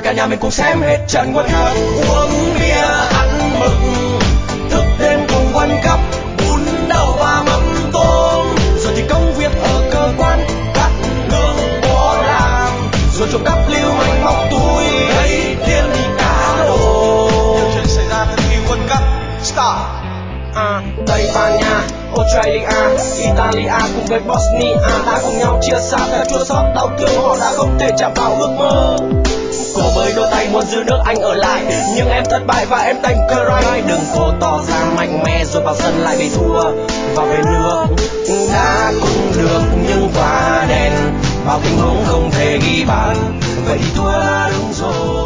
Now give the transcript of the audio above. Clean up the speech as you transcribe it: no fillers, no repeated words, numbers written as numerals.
cả nhà mình cùng xem hết trận World Cup. Uống bia ăn mừng, thức đêm cùng World Cup, bún đậu và mắm tôm. Rồi thì công việc ở cơ quan, cắt đường bỏ làm, rồi trộm cắp lưu manh móc túi, lấy tiền đi cá độ. Nhiều chuyện xảy ra thời kỳ World Cup. Start. Tây Ban Nha, Australia, Italia cùng với Bosnia đã cùng nhau chia xa và chua xót đau thương, họ đã không thể chạm vào ước mơ. Cô với đôi tay muốn giữ nước Anh ở lại, nhưng em thất bại và em đành cry. Đừng cố tỏ ra mạnh mẽ rồi vào sân lại bị thua và về nước. Đã cũng được nhưng quá đen, bao tình huống không thể ghi bàn, vậy thì thua là đúng rồi.